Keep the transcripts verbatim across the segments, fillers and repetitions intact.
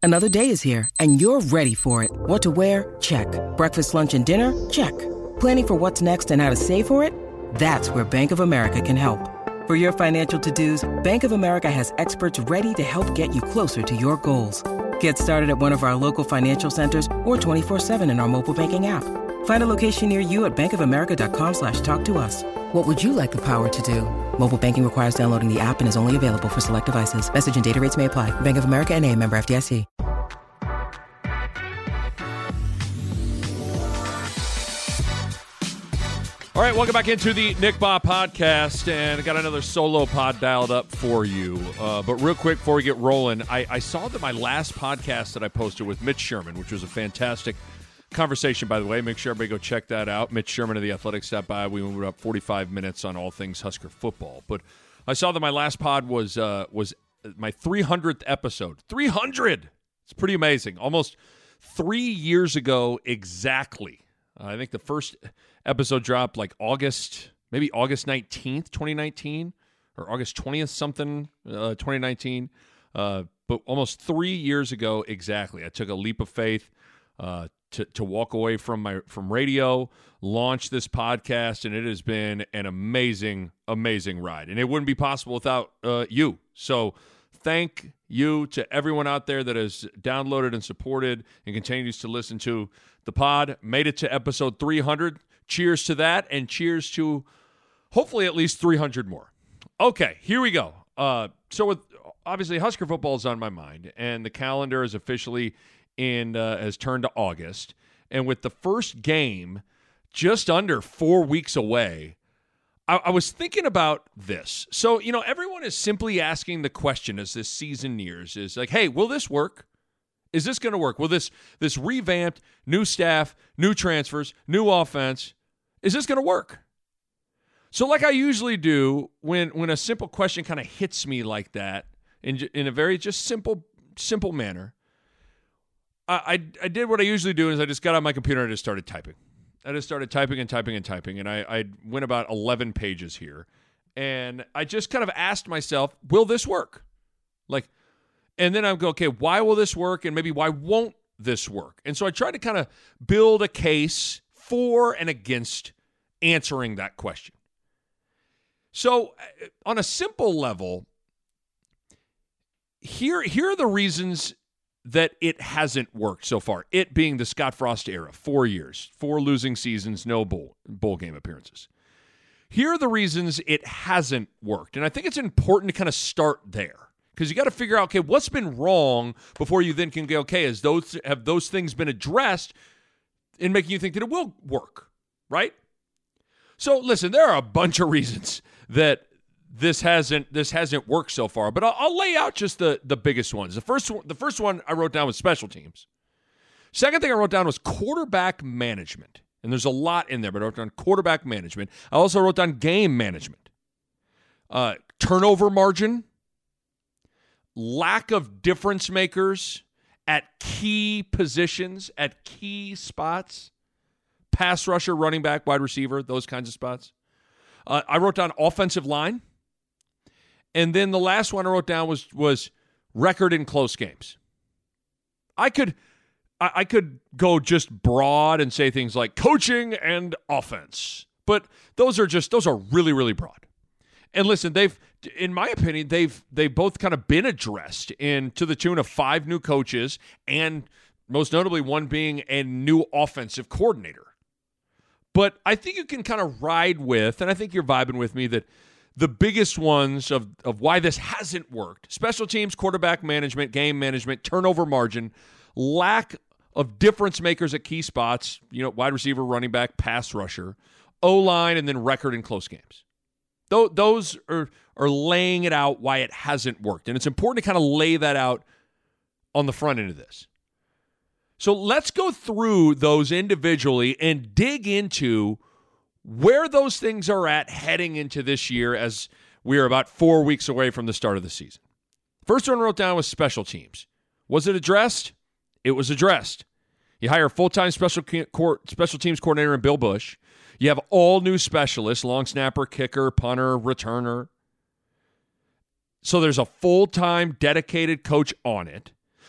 Another day is here, and you're ready for it. What to wear? Check. Breakfast, lunch, and dinner? Check. Planning for what's next and how to save for it? That's where Bank of America can help. For your financial to-dos, Bank of America has experts ready to help get you closer to your goals. Get started at one of our local financial centers or twenty-four seven in our mobile banking app. Find a location near you at bankofamerica.com slash talk to us. What would you like the power to do? Mobile banking requires downloading the app and is only available for select devices. Message and data rates may apply. Bank of America N A, member F D I C. All right, welcome back into the Nick Bahe podcast, and I got another solo pod dialed up for you. Uh, but real quick, before we get rolling, I, I saw that my last podcast that I posted with Mitch Sherman, which was a fantastic conversation, by the way. Make sure everybody go check that out. Mitch Sherman of The Athletic stopped by. We went up forty-five minutes on all things Husker football. But I saw that my last pod was uh, was my three hundredth episode. three hundred! It's pretty amazing. Almost three years ago exactly. Uh, I think the first episode dropped like August, maybe August nineteenth, twenty nineteen, or August twentieth something, uh, twenty nineteen. Uh, but almost three years ago exactly, I took a leap of faith uh, to to walk away from my from radio, launch this podcast, and it has been an amazing, amazing ride. And it wouldn't be possible without uh, you. So thank you to everyone out there that has downloaded and supported and continues to listen to the pod. Made it to episode three hundred. Cheers to that, and cheers to hopefully at least three hundred more. Okay, here we go. Uh, so with obviously Husker football is on my mind, and the calendar is officially in uh, has turned to August, and with the first game just under four weeks away, I, I was thinking about this. So you know, everyone is simply asking the question as this season nears: is like, hey, will this work? Is this going to work? Will this this revamped, new staff, new transfers, new offense, is this going to work? So like I usually do when when a simple question kind of hits me like that in in a very just simple simple manner, I, I, I did what I usually do is I just got on my computer and I just started typing. I just started typing and typing and typing, and I, I went about eleven pages here. And I just kind of asked myself, will this work? Like, and then I go, okay, why will this work? And maybe why won't this work? And so I tried to kind of build a case for and against answering that question. So on a simple level, here, here are the reasons that it hasn't worked so far. It being the Scott Frost era, four years, four losing seasons, no bowl, bowl game appearances. Here are the reasons it hasn't worked. And I think it's important to kind of start there. Because you got to figure out, okay, what's been wrong before you then can go, okay, has those have those things been addressed in making you think that it will work, right? So listen, there are a bunch of reasons that this hasn't this hasn't worked so far, but I'll, I'll lay out just the the biggest ones. The first one, the first one I wrote down was special teams. Second thing I wrote down was quarterback management, and there's a lot in there, but I wrote down quarterback management. I also wrote down game management, uh, turnover margin. Lack of difference makers at key positions, at key spots, pass rusher, running back, wide receiver, those kinds of spots. Uh, I wrote down offensive line. And then the last one I wrote down was was record in close games. I could I, I could go just broad and say things like coaching and offense. But those are just those are really, really broad. And listen, they've in my opinion, they've they've both kind of been addressed in to the tune of five new coaches and most notably one being a new offensive coordinator. But I think you can kind of ride with, and I think you're vibing with me, that the biggest ones of, of why this hasn't worked, special teams, quarterback management, game management, turnover margin, lack of difference makers at key spots, you know, wide receiver, running back, pass rusher, O-line, and then record in close games. Those are, are laying it out why it hasn't worked. And it's important to kind of lay that out on the front end of this. So let's go through those individually and dig into where those things are at heading into this year as we are about four weeks away from the start of the season. First one I wrote down was special teams. Was it addressed? It was addressed. You hire a full-time special, co- special teams coordinator in Bill Bush. You have all new specialists, long snapper, kicker, punter, returner. So there's a full-time dedicated coach on it.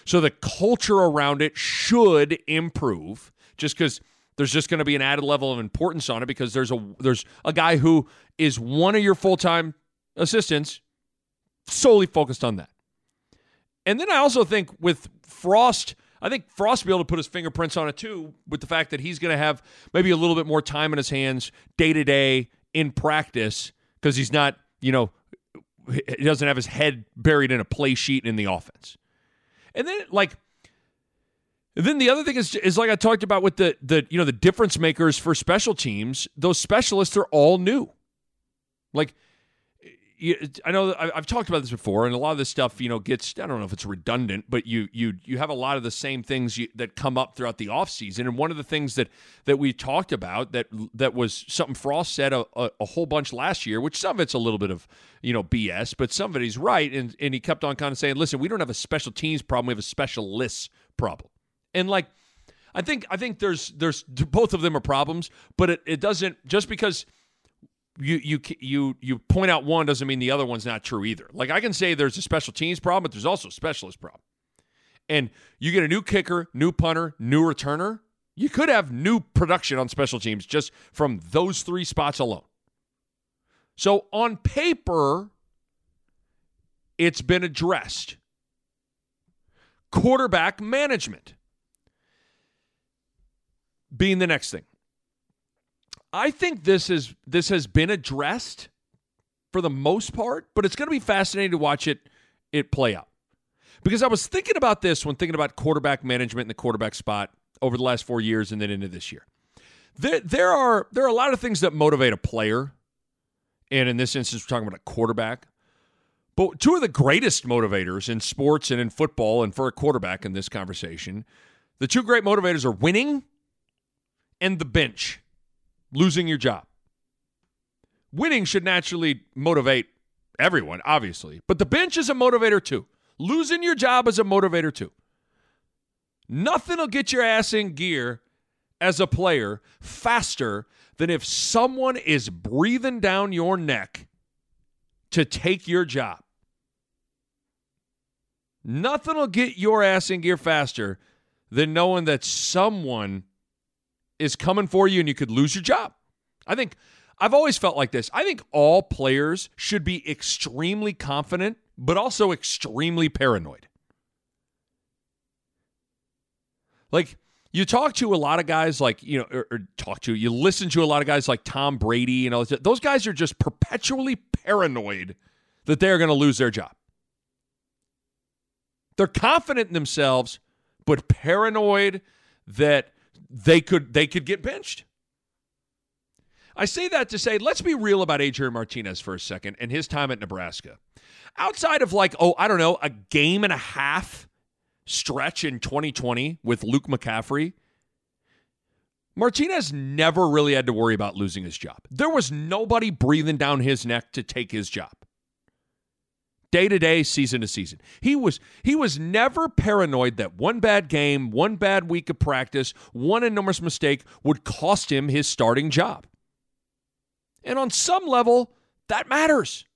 So the culture around it should improve just because there's just going to be an added level of importance on it because there's a there's a guy who is one of your full-time assistants solely focused on that. And then I also think with Frost, I think Frost will be able to put his fingerprints on it too with the fact that he's going to have maybe a little bit more time in his hands day-to-day in practice because he's not, you know, he doesn't have his head buried in a play sheet in the offense. And then, like, then the other thing is, is like I talked about with the, the you know, the difference makers for special teams, those specialists are all new. Like, you, I know I've talked about this before, and a lot of this stuff, you know, gets, I don't know if it's redundant, but you you you have a lot of the same things you, that come up throughout the offseason. And one of the things that that we talked about that that was something Frost said a, a, a whole bunch last year, which some of it's a little bit of, you know, B S, but some of it he's right. And, and he kept on kind of saying, listen, we don't have a special teams problem, we have a specialists problem. And like, I think I think there's there's both of them are problems, but it, it doesn't, just because you you you you point out one doesn't mean the other one's not true either. Like, I can say there's a special teams problem, but there's also a specialist problem. And you get a new kicker, new punter, new returner, you could have new production on special teams just from those three spots alone. So on paper, it's been addressed. Quarterback management being the next thing. I think this is this has been addressed for the most part, but it's going to be fascinating to watch it it play out. Because I was thinking about this when thinking about quarterback management and the quarterback spot over the last four years and then into this year. There, there are there are a lot of things that motivate a player, and in this instance, we're talking about a quarterback. But two of the greatest motivators in sports and in football, and for a quarterback in this conversation, the two great motivators are winning and the bench. Losing your job. Winning should naturally motivate everyone, obviously. But the bench is a motivator too. Losing your job is a motivator too. Nothing will get your ass in gear as a player faster than if someone is breathing down your neck to take your job. Nothing will get your ass in gear faster than knowing that someone is coming for you and you could lose your job. I think I've always felt like this. I think all players should be extremely confident, but also extremely paranoid. Like, you talk to a lot of guys like, you know, or, or talk to, you listen to a lot of guys like Tom Brady and all this. Those guys are just perpetually paranoid that they're going to lose their job. They're confident in themselves, but paranoid that They could they could get benched. I say that to say, let's be real about Adrian Martinez for a second and his time at Nebraska. Outside of like, oh, I don't know, a game and a half stretch in twenty twenty with Luke McCaffrey, Martinez never really had to worry about losing his job. There was nobody breathing down his neck to take his job. Day to day, season to season. He was he was never paranoid that one bad game, one bad week of practice, one enormous mistake would cost him his starting job. And on some level, that matters.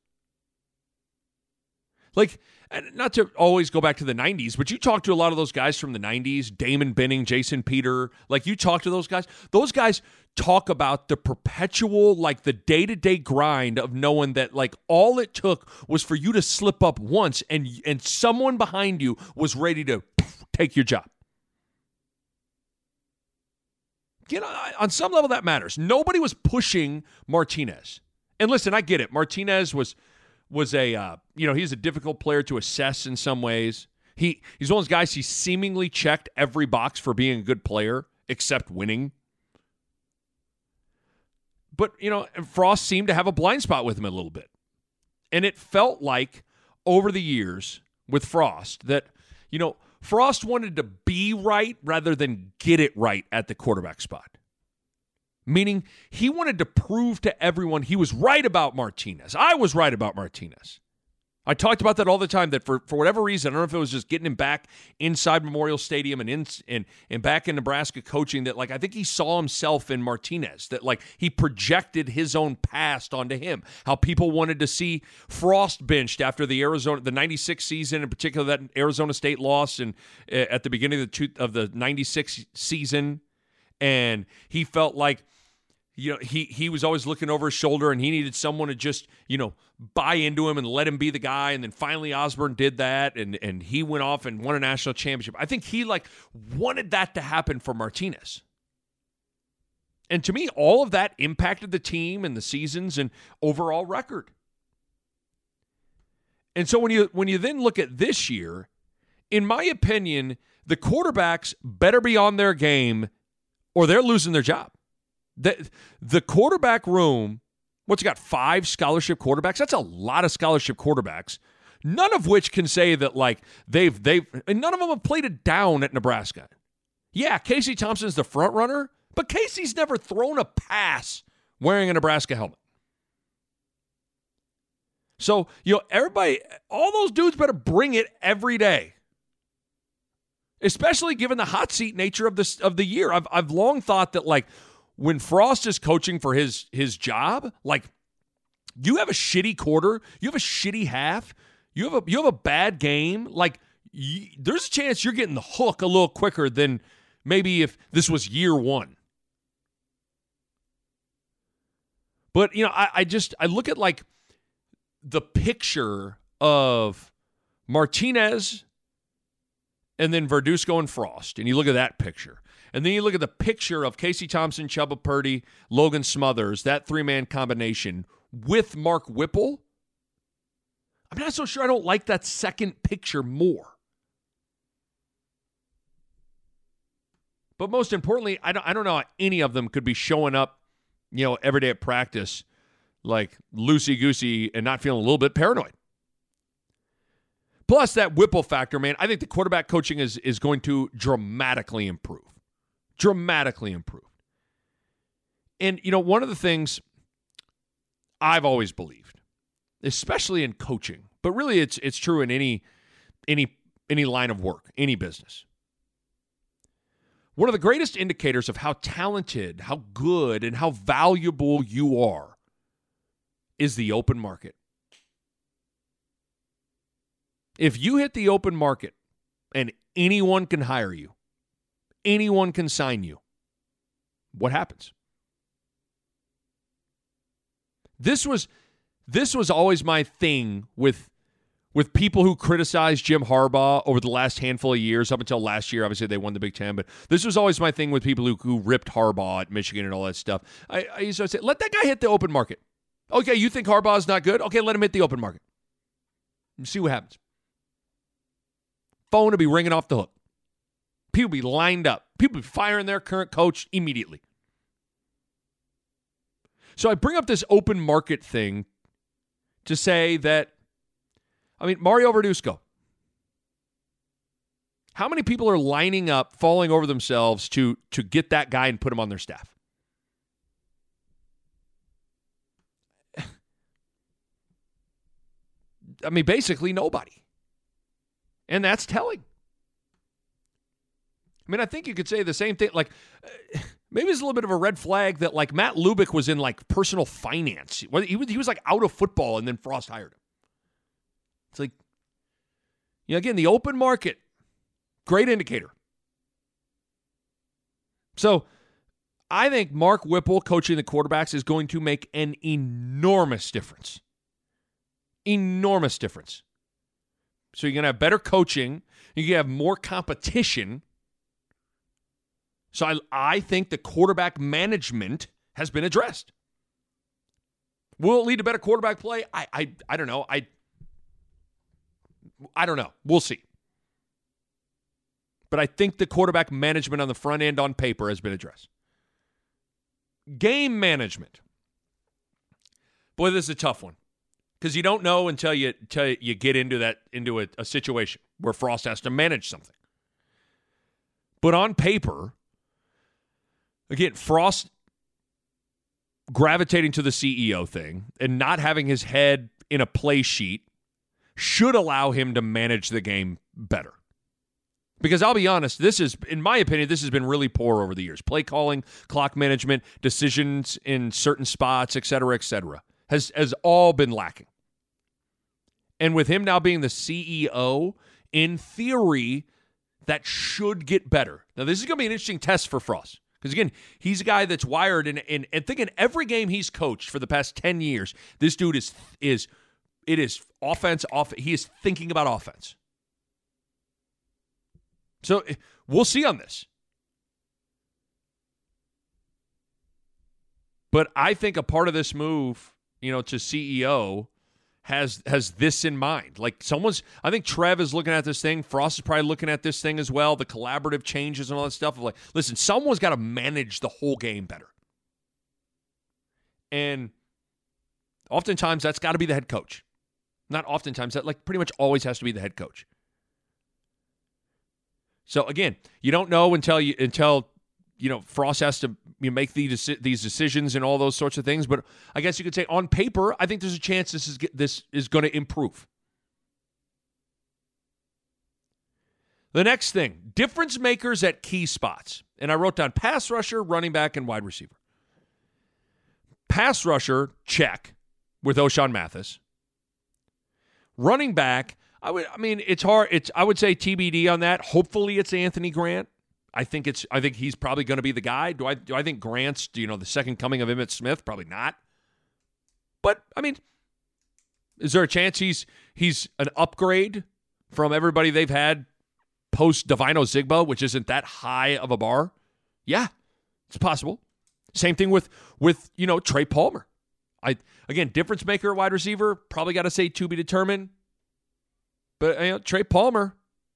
Like, and not to always go back to the nineties, but you talk to a lot of those guys from the nineties, Damon Benning, Jason Peter, like you talk to those guys. Those guys talk about the perpetual, like the day-to-day grind of knowing that like all it took was for you to slip up once and, and someone behind you was ready to take your job. You know, on some level that matters. Nobody was pushing Martinez. And listen, I get it. Martinez was was a, uh, you know, he's a difficult player to assess in some ways. He He's one of those guys, he seemingly checked every box for being a good player, except winning. But, you know, Frost seemed to have a blind spot with him a little bit. And it felt like over the years with Frost that, you know, Frost wanted to be right rather than get it right at the quarterback spot. Meaning he wanted to prove to everyone he was right about Martinez. I was right about Martinez. I talked about that all the time, that for, for whatever reason, I don't know if it was just getting him back inside Memorial Stadium and in and, and back in Nebraska coaching, that like I think he saw himself in Martinez, that like he projected his own past onto him. How people wanted to see Frost benched after the Arizona the ninety-six season, in particular that Arizona State loss and uh, at the beginning of the two, of the ninety-six season, and he felt like, you know, he he was always looking over his shoulder and he needed someone to just, you know, buy into him and let him be the guy. And then finally Osborne did that, and, and he went off and won a national championship. I think he, like, wanted that to happen for Martinez. And to me, all of that impacted the team and the seasons and overall record. And so when you when you then look at this year, in my opinion, the quarterbacks better be on their game or they're losing their job. The, the quarterback room, what's it got, five scholarship quarterbacks? That's a lot of scholarship quarterbacks, none of which can say that, like, they've, they've, and none of them have played it down at Nebraska. Yeah, Casey Thompson's the front runner, but Casey's never thrown a pass wearing a Nebraska helmet. So, you know, everybody, all those dudes better bring it every day. Especially given the hot seat nature of this of the year. I've I've long thought that, like, when Frost is coaching for his his job, like, you have a shitty quarter, you have a shitty half, you have a you have a bad game, like, you, there's a chance you're getting the hook a little quicker than maybe if this was year one. But, you know, I, I just I look at, like, the picture of Martinez and then Verduzco and Frost, and you look at that picture. And then you look at the picture of Casey Thompson, Chubba Purdy, Logan Smothers, that three-man combination with Mark Whipple. I'm not so sure I don't like that second picture more. But most importantly, I don't, I don't know how any of them could be showing up, you know, every day at practice like loosey-goosey and not feeling a little bit paranoid. Plus that Whipple factor, man, I think the quarterback coaching is, is going to dramatically improve. Dramatically improved. And, you know, one of the things I've always believed, especially in coaching, but really it's it's true in any any any line of work, any business. One of the greatest indicators of how talented, how good, and how valuable you are is the open market. If you hit the open market and anyone can hire you, anyone can sign you, what happens? This was this was always my thing with, with people who criticized Jim Harbaugh over the last handful of years, up until last year. Obviously, they won the Big Ten, but this was always my thing with people who, who ripped Harbaugh at Michigan and all that stuff. I, I used to say, let that guy hit the open market. Okay, you think Harbaugh's not good? Okay, let him hit the open market. See what happens. Phone will be ringing off the hook. People be lined up. People be firing their current coach immediately. So I bring up this open market thing to say that, I mean, Mario Verduzco. How many people are lining up, falling over themselves to, to get that guy and put him on their staff? I mean, basically nobody. And that's telling. I mean, I think you could say the same thing. Like, uh, maybe it's a little bit of a red flag that, like, Matt Lubick was in, like, personal finance. He was, he was like, out of football, and then Frost hired him. It's like, you know, again, the open market, great indicator. So, I think Mark Whipple coaching the quarterbacks is going to make an enormous difference. Enormous difference. So you're going to have better coaching. You're going to have more competition. So I, I think the quarterback management has been addressed. Will it lead to better quarterback play? I I, I don't know. I, I don't know. We'll see. But I think the quarterback management on the front end on paper has been addressed. Game management. Boy, this is a tough one. Because you don't know until you until you get into that into a, a situation where Frost has to manage something. But on paper, again, Frost gravitating to the C E O thing and not having his head in a play sheet should allow him to manage the game better. Because I'll be honest, this is, in my opinion, this has been really poor over the years. Play calling, clock management, decisions in certain spots, et cetera, et cetera, has, has all been lacking. And with him now being the C E O, in theory, that should get better. Now, this is going to be an interesting test for Frost. Because, again, he's a guy that's wired, and in, in, and think in every game he's coached for the past ten years, this dude is, is it is offense, off. He is thinking about offense. So we'll see on this. But I think a part of this move, you know, to C E O has has this in mind. Like someone's, I think Trev is looking at this thing. Frost is probably looking at this thing as well. The collaborative changes and all that stuff. Of like, listen, someone's got to manage the whole game better. And oftentimes that's got to be the head coach. Not oftentimes, that like pretty much always has to be the head coach. So again, you don't know until you until you know Frost has to you make these these decisions and all those sorts of things. But I guess you could say on paper, I think there's a chance this is this is going to improve. The next thing, difference makers at key spots, and I wrote down pass rusher, running back, and wide receiver. Pass rusher, check with O'Shawn Mathis. Running back. I would. I mean, it's hard. It's. I would say T B D on that. Hopefully, it's Anthony Grant. I think it's. I think he's probably going to be the guy. Do I? Do I think Grant's? You know, the second coming of Emmitt Smith? Probably not. But I mean, is there a chance he's he's an upgrade from everybody they've had post Divino Zigbo, which isn't that high of a bar? Yeah, it's possible. Same thing with with you know Trey Palmer. I again difference maker wide receiver. Probably got to say to be determined. But you know, Trey Palmer,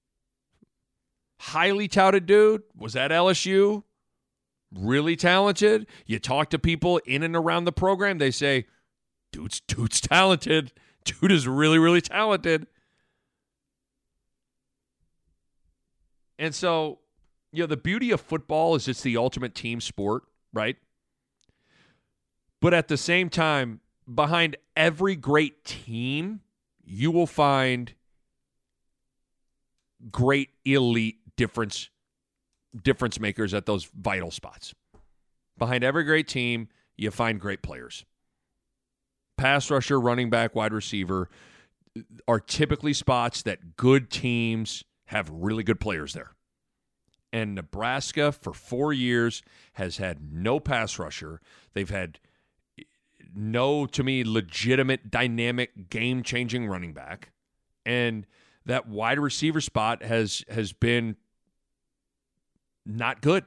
highly touted dude, was at L S U, really talented. You talk to people in and around the program, they say, dude's, dude's talented. Dude is really, really talented. And so, you know, the beauty of football is it's the ultimate team sport, right? But at the same time, behind every great team, you will find great elite difference difference makers at those vital spots. Behind every great team, you find great players. Pass rusher, running back, wide receiver are typically spots that good teams have really good players there. And Nebraska, for four years, has had no pass rusher. They've had no, to me, legitimate, dynamic, game-changing running back. And that wide receiver spot has has been not good.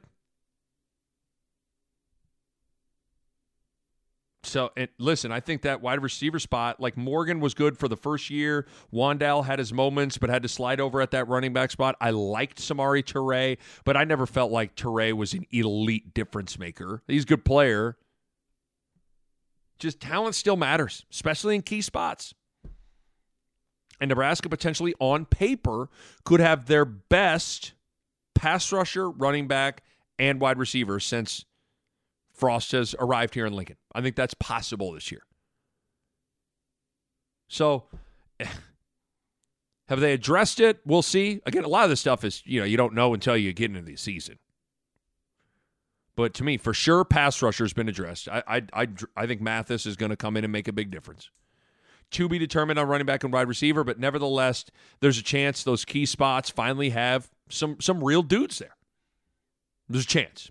So, and listen, I think that wide receiver spot, like Morgan was good for the first year. Wan'Dale had his moments, but had to slide over at that running back spot. I liked Samori Toure, but I never felt like Toure was an elite difference maker. He's a good player. Just talent still matters, especially in key spots. And Nebraska potentially on paper could have their best pass rusher, running back, and wide receiver since Frost has arrived here in Lincoln. I think that's possible this year. So, have they addressed it? We'll see. Again, a lot of this stuff is, you know, you don't know until you get into the season. But to me, for sure, pass rusher has been addressed. I, I, I, I think Mathis is going to come in and make a big difference. To be determined on running back and wide receiver, but nevertheless, there's a chance those key spots finally have some some real dudes there. There's a chance.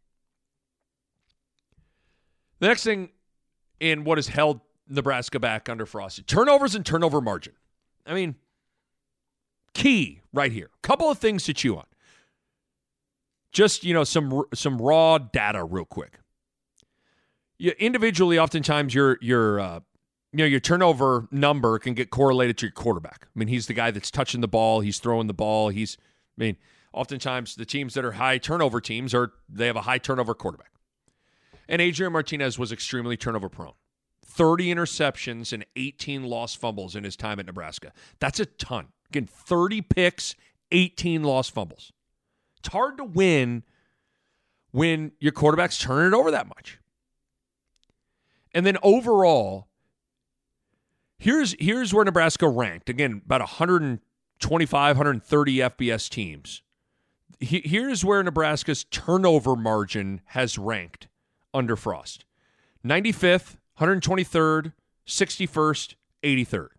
The next thing in what has held Nebraska back under Frost, turnovers and turnover margin. I mean, key right here. Couple of things to chew on. Just, you know, some some raw data real quick. You, individually, oftentimes your your uh, you know your turnover number can get correlated to your quarterback. I mean, he's the guy that's touching the ball, he's throwing the ball. He's, I mean, oftentimes the teams that are high turnover teams are they have a high turnover quarterback. And Adrian Martinez was extremely turnover prone. thirty interceptions and eighteen lost fumbles in his time at Nebraska. That's a ton. Again, thirty picks, eighteen lost fumbles. It's hard to win when your quarterback's turning it over that much. And then overall, Here's here's where Nebraska ranked. Again, about one twenty-five, one thirty F B S teams. He, here's where Nebraska's turnover margin has ranked under Frost. ninety-fifth, one twenty-third, sixty-first, eighty-third.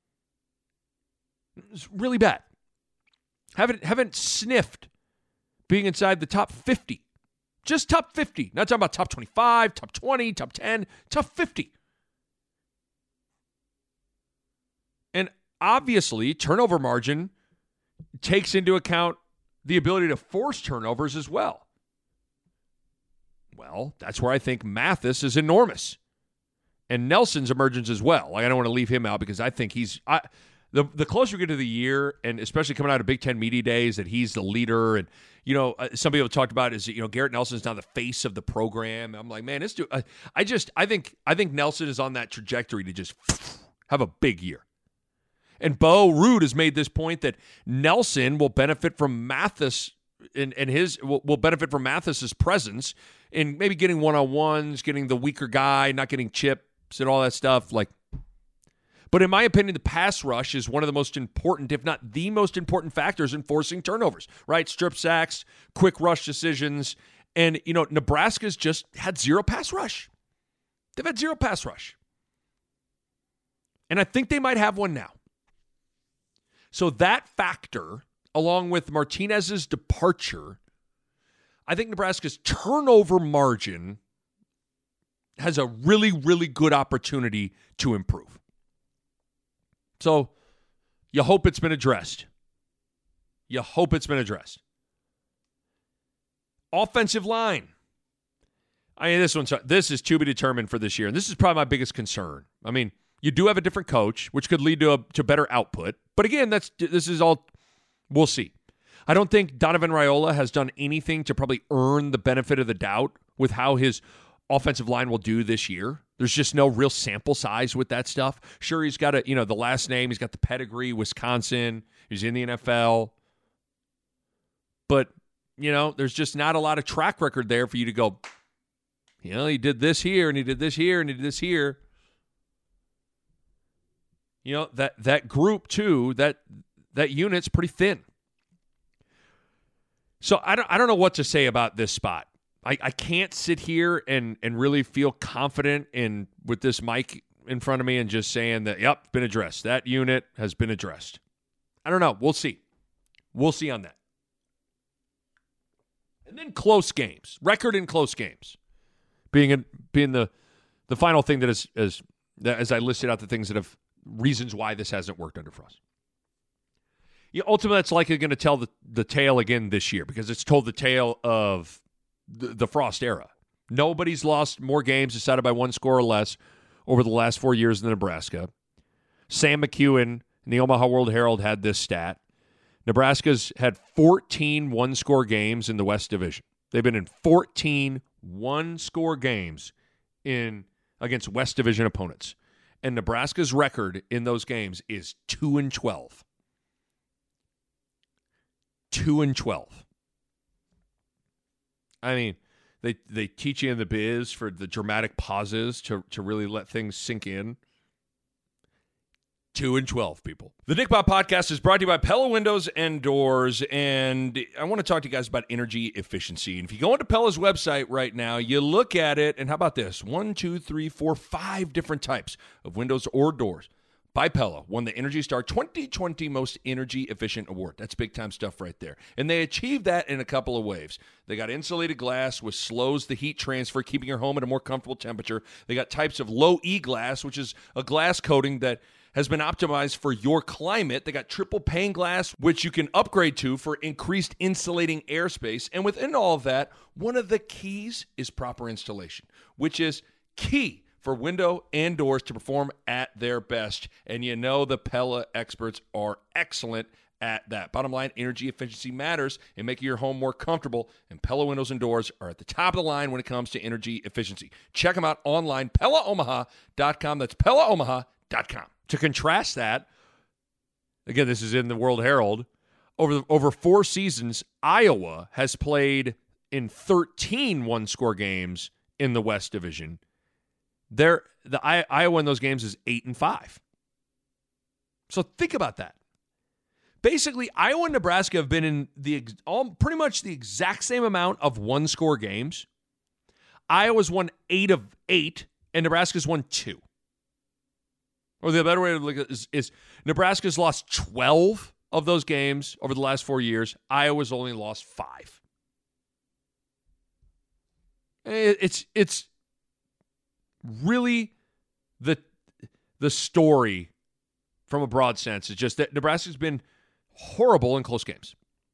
It's really bad. Haven't haven't sniffed being inside the top fifty. Just top fifty. Not talking about top twenty-five, top twenty, top ten, top fifty. And obviously, turnover margin takes into account the ability to force turnovers as well. Well, that's where I think Mathis is enormous. And Nelson's emergence as well. Like, I don't want to leave him out because I think he's I, the the closer we get to the year, and especially coming out of Big Ten Media Days, that he's the leader. And, you know, uh, some people talked about is, you know, Garrett Nelson's now the face of the program. I'm like, man, this dude, I, I just, I think, I think Nelson is on that trajectory to just have a big year. And Bo Ruud has made this point that Nelson will benefit from Mathis and, and his will, will benefit from Mathis's presence in maybe getting one-on-ones, getting the weaker guy, not getting chips and all that stuff. Like, but in my opinion, the pass rush is one of the most important, if not the most important factors in forcing turnovers, right? Strip sacks, quick rush decisions. And, you know, Nebraska's just had zero pass rush. They've had zero pass rush. And I think they might have one now. So that factor, along with Martinez's departure, I think Nebraska's turnover margin has a really, really good opportunity to improve. So you hope it's been addressed. You hope it's been addressed. Offensive line. I mean, this one's this is to be determined for this year, and this is probably my biggest concern. I mean, you do have a different coach, which could lead to a, to better output. But again, that's this is all we'll see. I don't think Donovan Raiola has done anything to probably earn the benefit of the doubt with how his offensive line will do this year. There's just no real sample size with that stuff. Sure, he's got a, you know, the last name, he's got the pedigree, Wisconsin, he's in the N F L. But, you know, there's just not a lot of track record there for you to go, you know, he did this here and he did this here and he did this here. You know, that that group too, that that unit's pretty thin. So I don't I don't know what to say about this spot. I, I can't sit here and and really feel confident in with this mic in front of me and just saying that, yep, it's been addressed. That unit has been addressed. I don't know. We'll see. We'll see on that. And then close games. Record in close games. Being a, being the the final thing that is as as I listed out the things that have reasons why this hasn't worked under Frost. Yeah, ultimately, that's likely going to tell the, the tale again this year because it's told the tale of the, the Frost era. Nobody's lost more games decided by one score or less over the last four years in Nebraska. Sam McEwen in the Omaha World Herald had this stat. Nebraska's had fourteen one-score games in the West Division. They've been in fourteen one-score games in against West Division opponents. And Nebraska's record in those games is two and twelve. two and twelve. I mean, they they teach you in the biz for the dramatic pauses to, to really let things sink in. two and twelve, people. The Nick Bob Podcast is brought to you by Pella Windows and Doors, and I want to talk to you guys about energy efficiency. And if you go onto Pella's website right now, you look at it, and how about this? One, two, three, four, five different types of windows or doors by Pella won the Energy Star twenty twenty Most Energy Efficient Award. That's big-time stuff right there. And they achieved that in a couple of ways. They got insulated glass, which slows the heat transfer, keeping your home at a more comfortable temperature. They got types of low-E glass, which is a glass coating that has been optimized for your climate. They got triple pane glass, which you can upgrade to for increased insulating airspace. And within all of that, one of the keys is proper installation, which is key for window and doors to perform at their best. And you know the Pella experts are excellent at that. Bottom line, energy efficiency matters in making your home more comfortable, and Pella windows and doors are at the top of the line when it comes to energy efficiency. Check them out online, Pella Omaha dot com. That's Pella Omaha dot com. To contrast that, again, this is in the World Herald, over, over four seasons, Iowa has played in thirteen one-score games in the West Division. They're, the I, Iowa in those games is eight and five. So think about that. Basically, Iowa and Nebraska have been in the all, pretty much the exact same amount of one-score games. Iowa's won eight of eight, and Nebraska's won two. Or the better way to look at it is, is Nebraska's lost twelve of those games over the last four years. Iowa's only lost five. It's it's really the the story from a broad sense. It's just that Nebraska's been horrible in close games.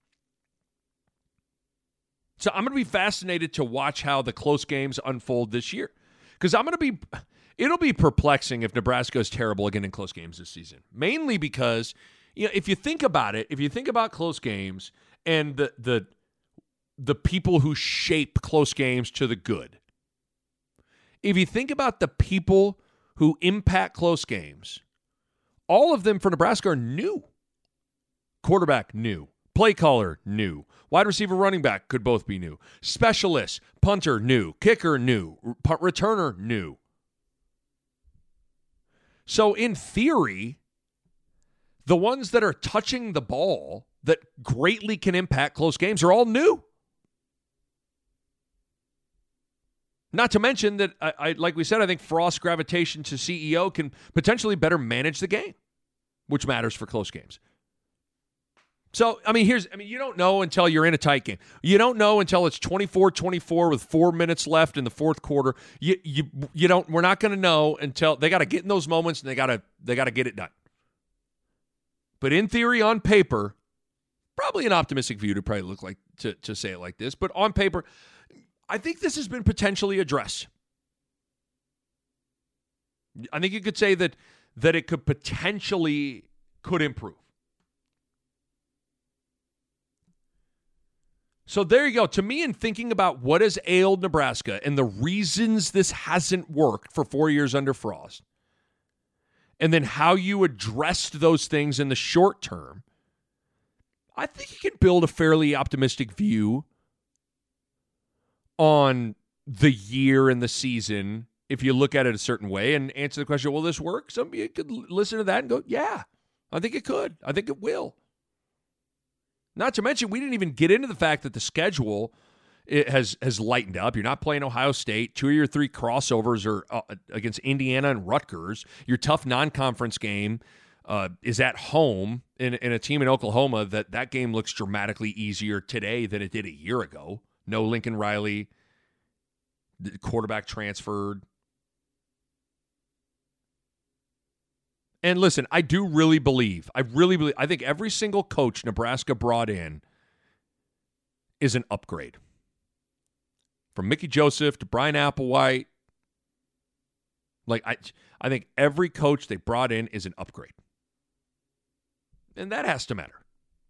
So I'm going to be fascinated to watch how the close games unfold this year. Because I'm going to be, it'll be perplexing if Nebraska is terrible again in close games this season. Mainly because, you know, if you think about it, if you think about close games and the the the people who shape close games to the good, if you think about the people who impact close games, all of them for Nebraska are new. Quarterback, new. Play caller, new. Wide receiver, running back could both be new. Specialist, punter, new. Kicker, new. Punt returner, new. So in theory, the ones that are touching the ball that greatly can impact close games are all new. Not to mention that, I, I like we said, I think Frost's gravitation to C E O can potentially better manage the game, which matters for close games. So, I mean, here's, I mean, you don't know until you're in a tight game. You don't know until it's twenty-four twenty-four with four minutes left in the fourth quarter. You, you, you don't, we're not going to know until they got to get in those moments and they got to, they got to get it done. But in theory, on paper, probably an optimistic view to probably look like, to, to say it like this, but on paper, I think this has been potentially addressed. I think you could say that, that it could potentially could improve. So there you go. To me, in thinking about what has ailed Nebraska and the reasons this hasn't worked for four years under Frost, and then how you addressed those things in the short term, I think you can build a fairly optimistic view on the year and the season if you look at it a certain way and answer the question, will this work? Some of you could listen to that and go, yeah, I think it could. I think it will. Not to mention, we didn't even get into the fact that the schedule it has has lightened up. You're not playing Ohio State. Two of your three crossovers are uh, against Indiana and Rutgers. Your tough non-conference game uh, is at home in, in a team in Oklahoma that that game looks dramatically easier today than it did a year ago. No Lincoln Riley. The quarterback transferred. And listen, I do really believe, I really believe, I think every single coach Nebraska brought in is an upgrade. From Mickey Joseph to Brian Applewhite. Like, I, I think every coach they brought in is an upgrade. And that has to matter.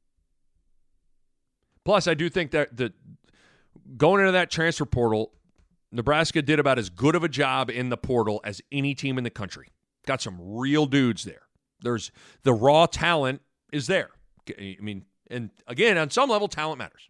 Plus, I do think that the going into that transfer portal, Nebraska did about as good of a job in the portal as any team in the country. Got some real dudes there. There's the raw talent is there. I mean, and again, on some level, talent matters.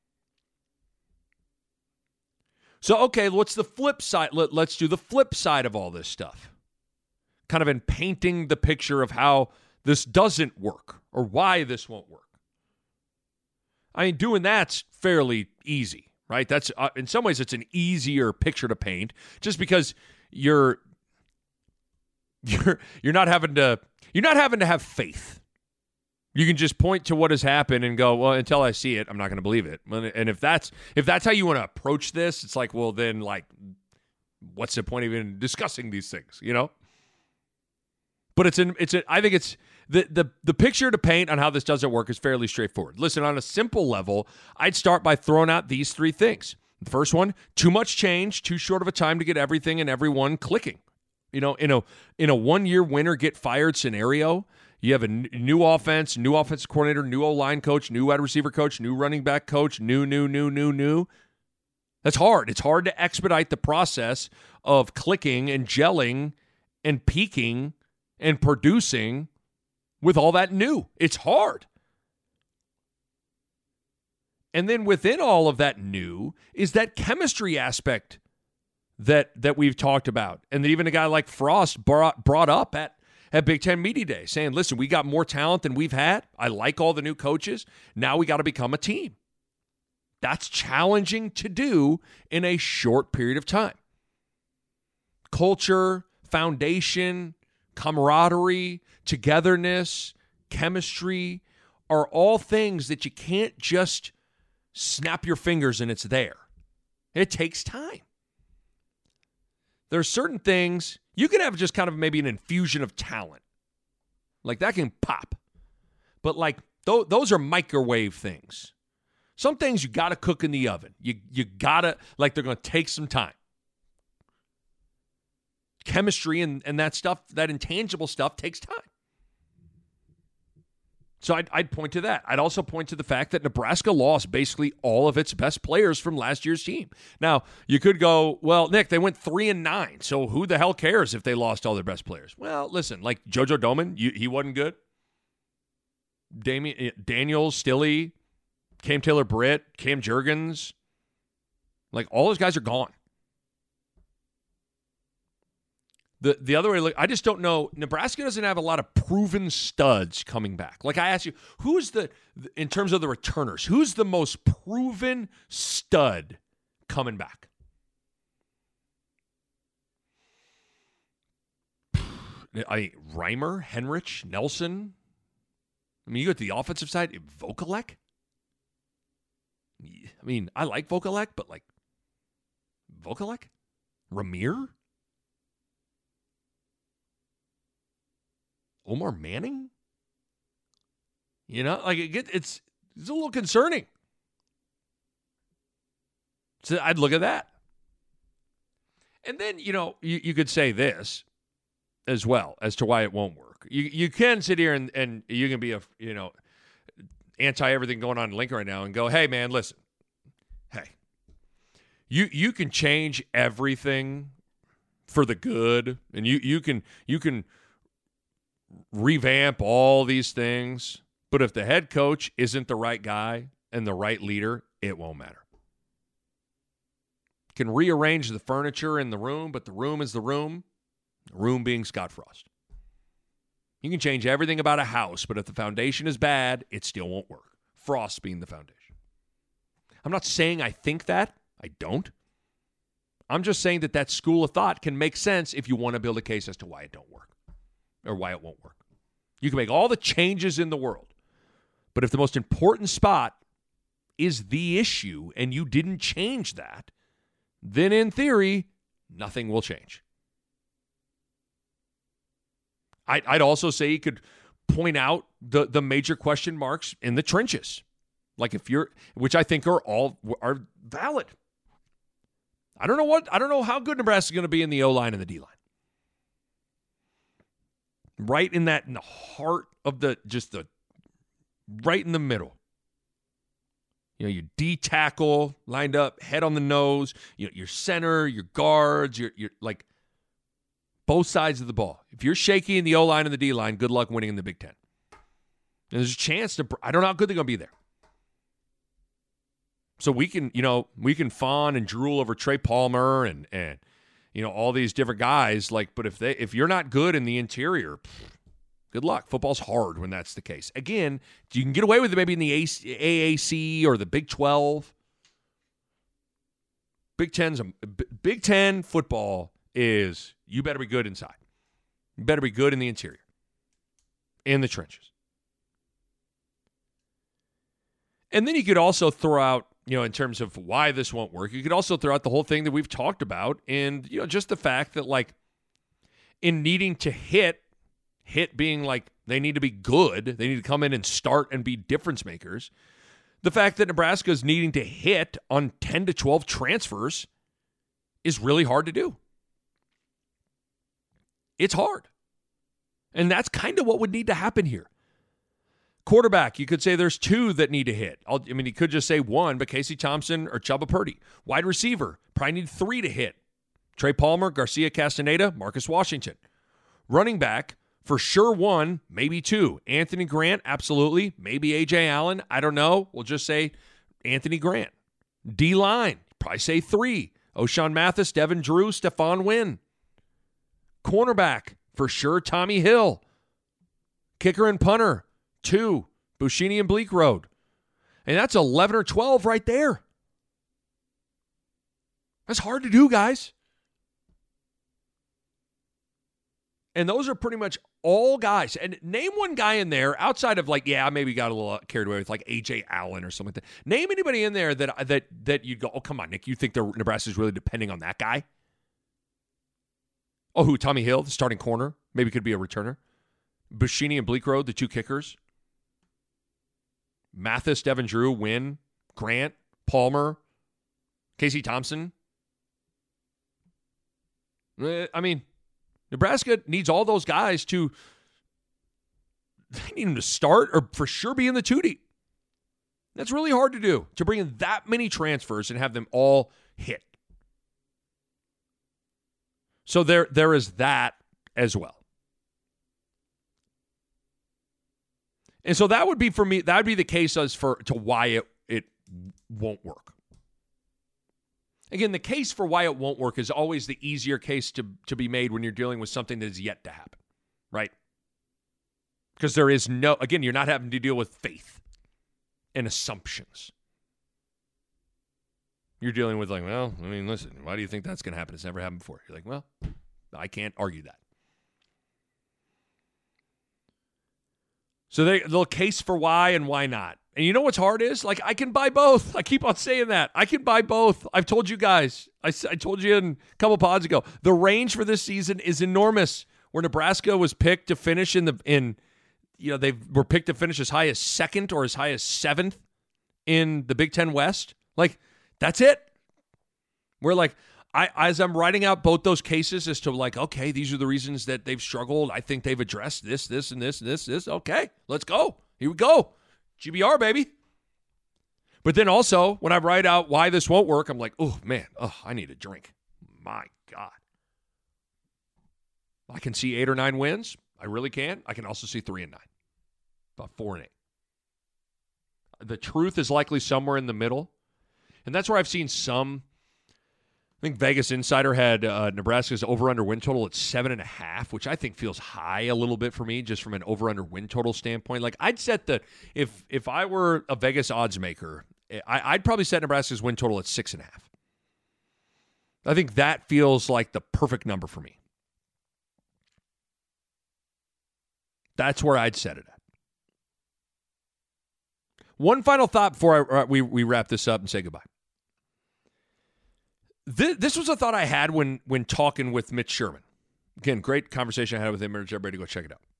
So, okay, what's the flip side? Let, let's do the flip side of all this stuff. Kind of in painting the picture of how this doesn't work or why this won't work. I mean, doing that's fairly easy, right? That's uh, in some ways, it's an easier picture to paint just because you're You're you're not having to you're not having to have faith. You can just point to what has happened and go, well, until I see it, I'm not going to believe it. And if that's if that's how you want to approach this, it's like, well, then like, what's the point of even discussing these things, you know? But it's an it's a, I think it's the the the picture to paint on how this doesn't work is fairly straightforward. Listen, on a simple level, I'd start by throwing out these three things. The first one, too much change, too short of a time to get everything and everyone clicking. You know, in a in a one-year winner get fired scenario, you have a n- new offense, new offensive coordinator, new O-line coach, new wide receiver coach, new running back coach, new, new, new, new, new. That's hard. It's hard to expedite the process of clicking and gelling and peaking and producing with all that new. It's hard. And then within all of that new is that chemistry aspect that that we've talked about, and that even a guy like Frost brought brought up at at Big Ten Media Day saying, listen, we got more talent than we've had. I like all the new coaches. Now we got to become a team. That's challenging to do in a short period of time. Culture, foundation, camaraderie, togetherness, chemistry are all things that you can't just snap your fingers and it's there. It takes time. There are certain things, you can have just kind of maybe an infusion of talent. Like that can pop. But like th- those are microwave things. Some things you got to cook in the oven. You you got to, like they're going to take some time. Chemistry and, and that stuff, that intangible stuff takes time. So I'd, I'd point to that. I'd also point to the fact that Nebraska lost basically all of its best players from last year's team. Now, you could go, well, Nick, they went three and nine, so who the hell cares if they lost all their best players? Well, listen, like JoJo Domann, you, he wasn't good. Damian, Daniels, Stille, Cam Taylor-Britt, Cam Jurgens, like all those guys are gone. The the other way to look, I just don't know. Nebraska doesn't have a lot of proven studs coming back. Like I asked you, who's the, in terms of the returners, who's the most proven stud coming back? I Reimer, Henrich, Nelson. I mean, you go to the offensive side, Vokalek. I mean, I like Vokalek, but like Vokalek? Ramir? Omar Manning? You know, like it get, it's it's a little concerning. So I'd look at that. And then, you know, you, you could say this as well as to why it won't work. You you can sit here and, and you can be a, you know, anti everything going on in Lincoln right now and go, hey man, listen. Hey. You you can change everything for the good, and you you can you can revamp all these things, but if the head coach isn't the right guy and the right leader, it won't matter. Can rearrange the furniture in the room, but the room is the room, the room being Scott Frost. You can change everything about a house, but if the foundation is bad, it still won't work. Frost being the foundation. I'm not saying I think that. I don't. I'm just saying that that school of thought can make sense if you want to build a case as to why it don't work. Or why it won't work. You can make all the changes in the world, but if the most important spot is the issue and you didn't change that, then in theory, nothing will change. I'd, I'd also say you could point out the, the major question marks in the trenches. Like if you're, which I think are all are valid. I don't know what, I don't know how good Nebraska is going to be in the O-line and the D-line. Right in that, in the heart of the, just the, right in the middle. You know, your D tackle lined up, head on the nose, you know, your center, your guards, your, your, like, both sides of the ball. If you're shaky in the O-line and the D-line, good luck winning in the Big Ten. And there's a chance to, I don't know how good they're going to be there. So we can, you know, we can fawn and drool over Trey Palmer and, and, you know, all these different guys, like, but if they if you're not good in the interior, pff, good luck. Football's hard when that's the case. Again, you can get away with it maybe in the A A C or the Big twelve. Big Ten's a, Big Ten football is you better be good inside. You better be good in the interior, in the trenches. And then you could also throw out, you know, in terms of why this won't work, you could also throw out the whole thing that we've talked about and, you know, just the fact that, like, in needing to hit, hit being like they need to be good, they need to come in and start and be difference makers, the fact that Nebraska is needing to hit on ten to twelve transfers is really hard to do. It's hard. And that's kind of what would need to happen here. Quarterback, you could say there's two that need to hit. I'll, I mean, you could just say one, but Casey Thompson or Chubba Purdy. Wide receiver, probably need three to hit. Trey Palmer, Garcia Castaneda, Marcus Washington. Running back, for sure one, maybe two. Anthony Grant, absolutely. Maybe A J Allen, I don't know. We'll just say Anthony Grant. D-line, probably say three. O'Shawn Mathis, Devin Drew, Stephon Wynn. Cornerback, For sure, Tommy Hill. Kicker and punter, two. Buschini and Bleak Road. And that's eleven or twelve right there. That's hard to do, guys. And those are pretty much all guys. And name one guy in there outside of like, yeah, maybe got a little carried away with like A J Allen or something like that. Name anybody in there that that that you'd go, oh, come on, Nick, you think the Nebraska's really depending on that guy? Oh, who? Tommy Hill, the starting corner, maybe could be a returner. Buschini and Bleak Road, the two kickers. Mathis, Devin Drew, Wynn, Grant, Palmer, Casey Thompson. I mean, Nebraska needs all those guys to, they need them to start or for sure be in the two deep. That's really hard to do, to bring in that many transfers and have them all hit. So there, there is that as well. And so that would be for me, that would be the case as for to why it, it won't work. Again, the case for why it won't work is always the easier case to, to be made when you're dealing with something that is yet to happen, right? Because there is no, again, you're not having to deal with faith and assumptions. You're dealing with like, well, I mean, listen, why do you think that's going to happen? It's never happened before. You're like, well, I can't argue that. So they, the case for why and why not. And you know what's hard is? Like, I can buy both. I keep on saying that. I can buy both. I've told you guys. I, I told you in a couple pods ago. The range for this season is enormous. Where Nebraska was picked to finish in the, in, you know, they were picked to finish as high as second or as high as seventh in the Big Ten West. Like, that's it. We're like, I as I'm writing out both those cases as to like, okay, these are the reasons that they've struggled. I think they've addressed this, this, and this, and this, this. Okay, let's go. Here we go. G B R, baby. But then also, when I write out why this won't work, I'm like, oh, man, oh, I need a drink. My God. I can see eight or nine wins. I really can. I can also see three and nine. About four and eight. The truth is likely somewhere in the middle. And that's where I've seen some. I think Vegas Insider had uh, Nebraska's over-under win total at seven and a half, which I think feels high a little bit for me, just from an over-under win total standpoint. Like, I'd set the if if I were a Vegas odds maker, I, I'd probably set Nebraska's win total at six and a half. I think that feels like the perfect number for me. That's where I'd set it at. One final thought before I, uh, we we wrap this up and say goodbye. This, this was a thought I had when when talking with Mitch Sherman. Again, great conversation I had with him. I urge everybody to go check it out.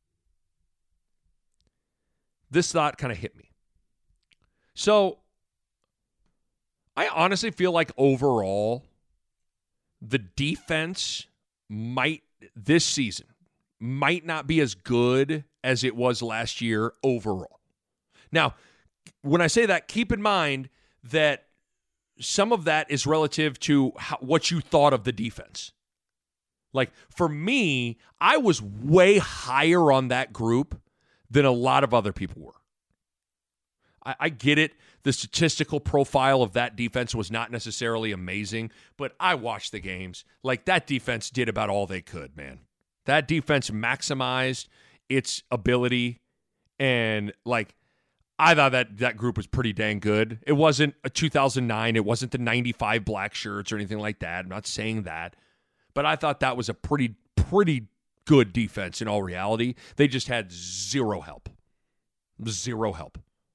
This thought kind of hit me. So, I honestly feel like overall, the defense might, this season, might not be as good as it was last year overall. Now, when I say that, keep in mind that some of that is relative to how, what you thought of the defense. Like, for me, I was way higher on that group than a lot of other people were. I, I get it. The statistical profile of that defense was not necessarily amazing, but I watched the games. Like, that defense did about all they could, man. That defense maximized its ability, and, like, I thought that that group was pretty dang good. It wasn't a two thousand nine. It wasn't the ninety-five black shirts or anything like that. I'm not saying that. But I thought that was a pretty, pretty good defense in all reality. They just had zero help. Zero help.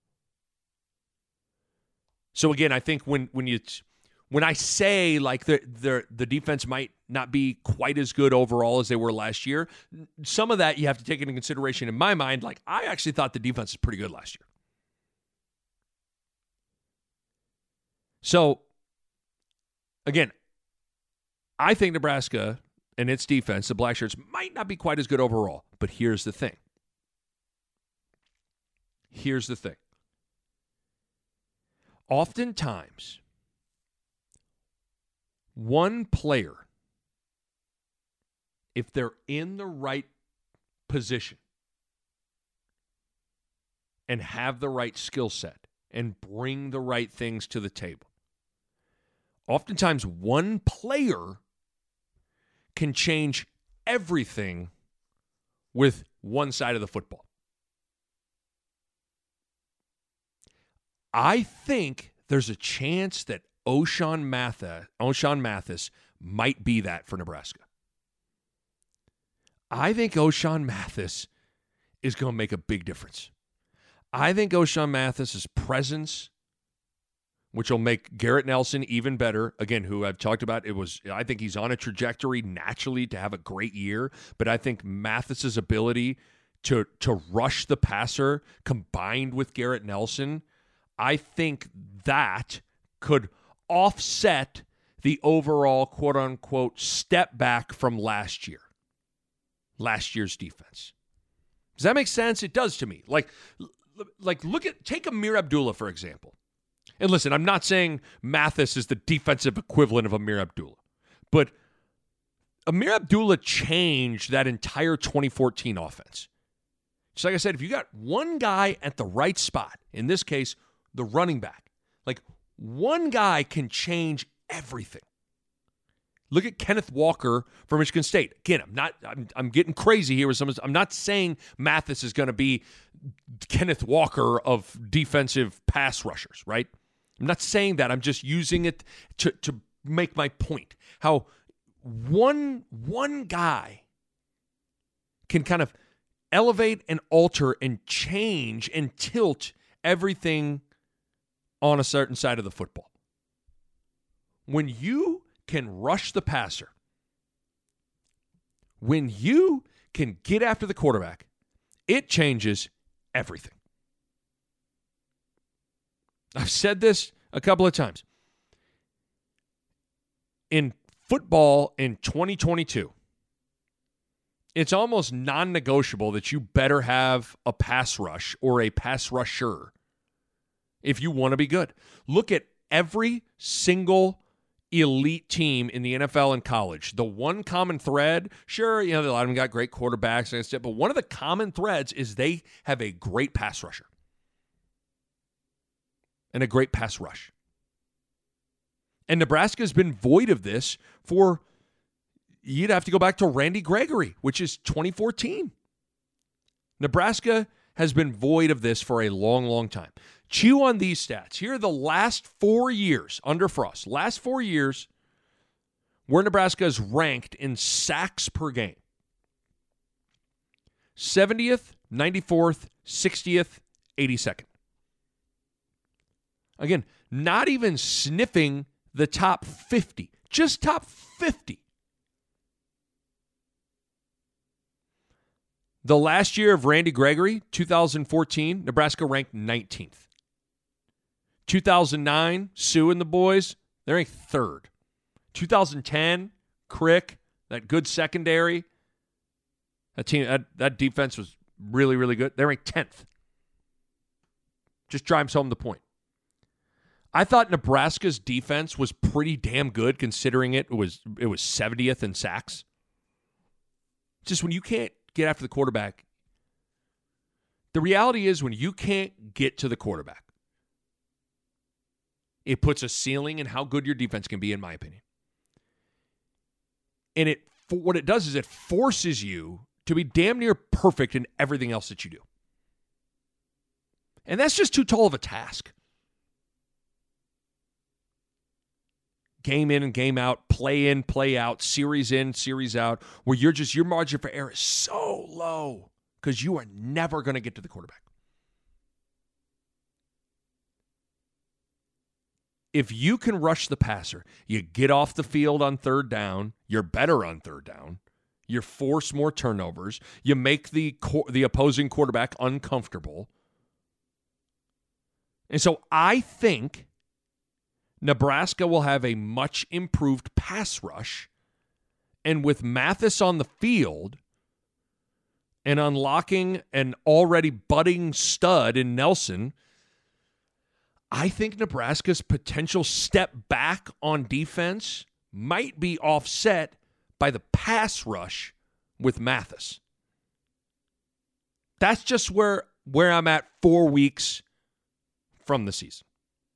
So, again, I think when when you when I say, like, the, the, the defense might not be quite as good overall as they were last year, some of that you have to take into consideration. In my mind, like, I actually thought the defense was pretty good last year. So, again, I think Nebraska and its defense, the Black Shirts, might not be quite as good overall. But here's the thing. Here's the thing. Oftentimes, one player, if they're in the right position and have the right skill set and bring the right things to the table, oftentimes, one player can change everything with one side of the football. I think there's a chance that O'Shawn Mathis, O'Shawn Mathis might be that for Nebraska. I think O'Shawn Mathis is going to make a big difference. I think O'Shawn Mathis's presence, which will make Garrett Nelson even better, again, who I've talked about, it was. I think he's on a trajectory naturally to have a great year, but I think Mathis's ability to, to rush the passer combined with Garrett Nelson, I think that could offset the overall quote-unquote step back from last year, last year's defense. Does that make sense? It does to me. Like, like look at, take Amir Abdullah, for example. And listen, I'm not saying Mathis is the defensive equivalent of Amir Abdullah, but Amir Abdullah changed that entire twenty fourteen offense. Just like I said, if you got one guy at the right spot, in this case, the running back, like one guy can change everything. Look at Kenneth Walker from Michigan State. Again, I'm not. I'm, I'm getting crazy here with some. I'm not saying Mathis is going to be Kenneth Walker of defensive pass rushers, right? I'm not saying that. I'm just using it to to make my point. How one one guy can kind of elevate and alter and change and tilt everything on a certain side of the football. When you can rush the passer, when you can get after the quarterback, it changes everything. I've said this a couple of times. In football in twenty twenty-two, it's almost non-negotiable that you better have a pass rush or a pass rusher if you want to be good. Look at every single elite team in the N F L and college. The one common thread, sure, you know, a lot of them got great quarterbacks and stuff, but one of the common threads is they have a great pass rusher and a great pass rush. And Nebraska has been void of this for, you'd have to go back to Randy Gregory, which is twenty fourteen. Nebraska has been void of this for a long, long time. Chew on these stats. Here are the last four years under Frost. Last four years where Nebraska is ranked in sacks per game. seventieth, ninety-fourth, sixtieth, eighty-second. Again, not even sniffing the top fifty. Just top fifty. The last year of Randy Gregory, two thousand fourteen, Nebraska ranked nineteenth. two thousand nine, Sue and the boys, they're ranked third. two thousand ten, Crick, that good secondary, that team, that, that defense was really, really good. They're ranked tenth. Just drives home the point. I thought Nebraska's defense was pretty damn good considering it was it was seventieth in sacks. Just when you can't get after the quarterback, the reality is when you can't get to the quarterback, it puts a ceiling in how good your defense can be, in my opinion. And it what it does is it forces you to be damn near perfect in everything else that you do. And that's just too tall of a task. Game in and game out, play in, play out, series in, series out, where you're just, your margin for error is so low because you are never going to get to the quarterback. If you can rush the passer, you get off the field on third down, you're better on third down, you force more turnovers, you make the the opposing quarterback uncomfortable. And so I think Nebraska will have a much improved pass rush, and with Mathis on the field and unlocking an already budding stud in Nelson, I think Nebraska's potential step back on defense might be offset by the pass rush with Mathis. That's just where, where I'm at four weeks from the season.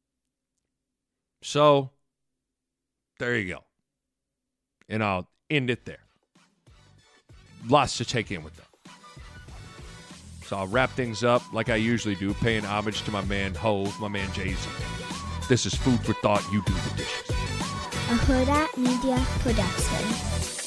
So, there you go. And I'll end it there. Lots to take in with that. So I'll wrap things up like I usually do, paying homage to my man Hove, my man Jay-Z. This is Food for Thought. You do the dishes. A Huda Media Production.